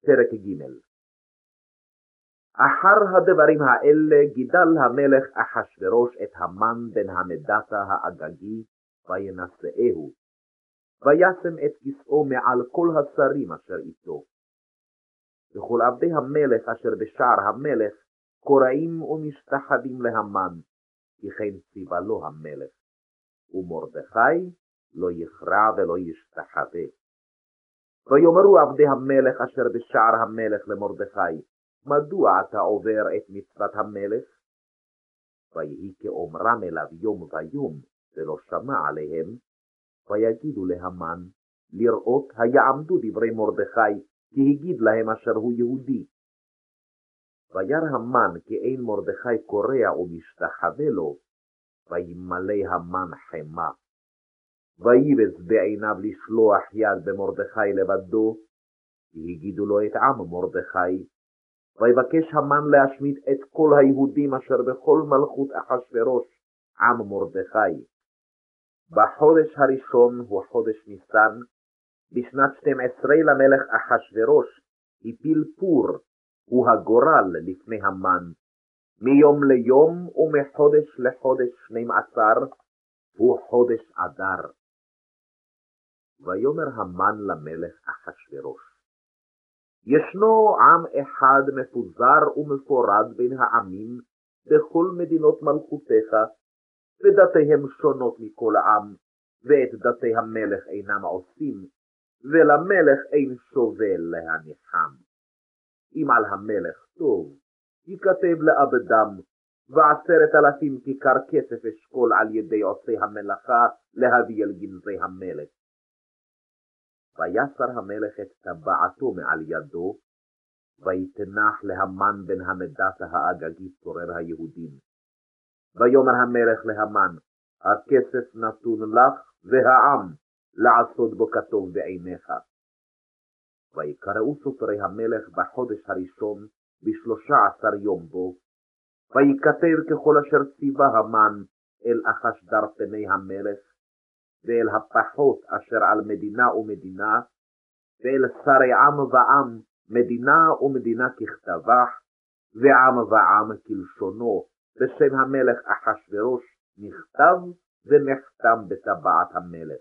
פרק ג'. אחר הדברים האלה גידל המלך אחשוורוש את המן בן המדתה האגגי, וינשאהו, וישם את כסאו מעל כל השרים אשר איתו. וכל עבדי המלך אשר בשער המלך קוראים ומשתחווים להמן, כי כן ציווה לו המלך. ומרדכי לא יכרע ולא ישתחווה. ויאמרו עבדי המלך אשר בשער המלך למרדכי, מדוע אתה עובר את מצוות המלך? ויהי כאומרם אליו יום ויום, ולא שמע עליהם, ויגידו להמן, לראות היעמדו דברי מרדכי, כי הגיד להם אשר הוא יהודי. וירא המן כי אין מרדכי קורע ומשתחווה לו, וימלא המן חמה. ויבז בעיניו לשלוח יד במרדכי לבדו, כי הגידו לו את עם מרדכי. ויבקש המן להשמיד את כל היהודים אשר בכל מלכות אחשוורוש, עם מרדכי. בחודש הראשון הוא חודש ניסן, בשנת 12 למלך אחשוורוש, הפיל פור, הוא הגורל לפני המן, מיום ליום ומחודש לחודש 12, הוא חודש אדר. ויאמר המן למלך אחשוורוש, ישנו עם אחד מפוזר ומפורד בין העמים בכל מדינות מלכותך, ודתיהם שונות מכל עם, ואת דתי המלך אינם עושים, ולמלך אין שובל להניחם. אם על המלך טוב, ייכתב לאבדם, 10,000 כיכר כסף אשכול על ידי עושי המלאכה להביא אל גנזי המלך. ויסר המלך את טבעתו מעל ידו, ויתנח להמן בן המדתה האגגי צורר היהודים. ויאמר המלך להמן, הכסף נתון לך והעם לעשות בו כטוב בעיניך. ויקראו סופרי המלך בחודש הראשון ב13 יום בו, וייכתב ככל אשר ציווה המן אל אחשדר פני המלך, ואל הפחות אשר על מדינה ומדינה, ואל שרי עם ועם, מדינה ומדינה ככתבך, ועם ועם כלשונו, בשם המלך אחשוורוש נכתב ונחתם בטבעת המלך.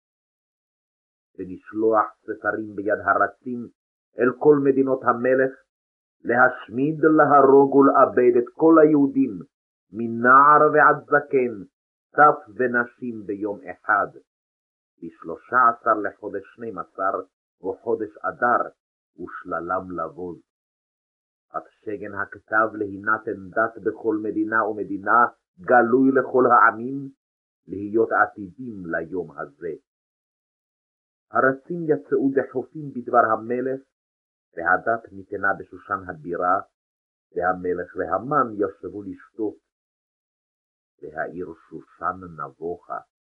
ונשלוח ספרים ביד הרצים אל כל מדינות המלך, להשמיד, להרוג ולאבד את כל היהודים, מנער ועד זקן, טף ונשים ביום אחד. ב13 לחודש 12 וחודש אדר, ושללם לבוז. שגן הכתב להינתן דת בכל מדינה ומדינה, גלוי לכל העמים, להיות עתידים ליום הזה. הרצים יצאו דחופים בדבר המלך, והדת ניתנה בשושן הבירה, והמלך והמן ישבו לשתות. והעיר שושן נבוכה.